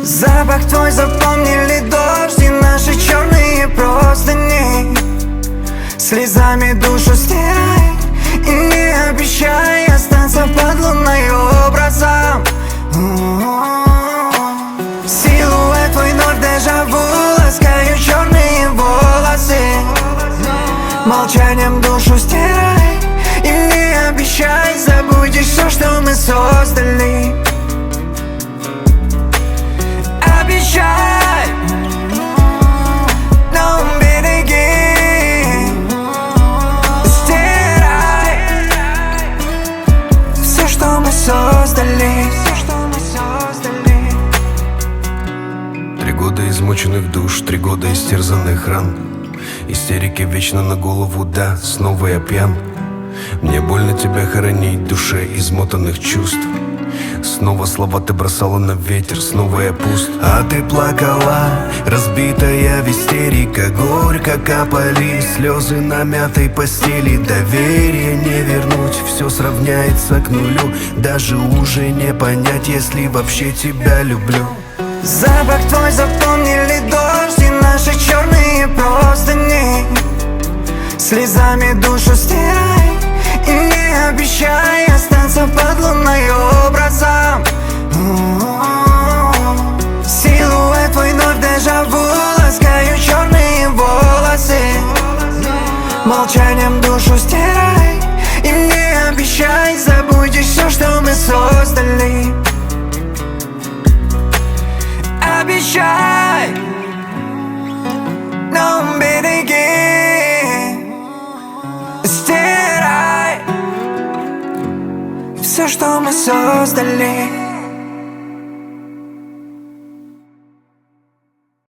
Запах твой запомнили дождь и наши черные простыни. Слезами душу стирай и не обещай остаться под луной образом. Силуэт твой вновь дежавю, ласкаю черные волосы. Молчанием душу стирай и не обещай забудешь все, что мы создали. Обещай, но береги, стирай все, что мы создали. 3 года измученных душ, 3 года истерзанных ран. Истерики вечно на голову, да, снова я пьян. Мне больно тебя хоронить в душе измотанных чувств. Снова слова ты бросала на ветер, снова я пуст. А ты плакала, разбитая в истерика. Горько капали слезы на мятой постели. Доверие не вернуть, все сравняется к нулю. Даже уже не понять, если вообще тебя люблю. Запах твой запомнили дождь и наши черные простыни. Слезами душу стирай и не обещай остаться под луной образом. Силуэт твой вновь дежавю, ласкаю черные волосы. Молчанием душу стирай и не обещай забудешь все, что мы создали. Обещай, но береги, стирай все, что мы создали.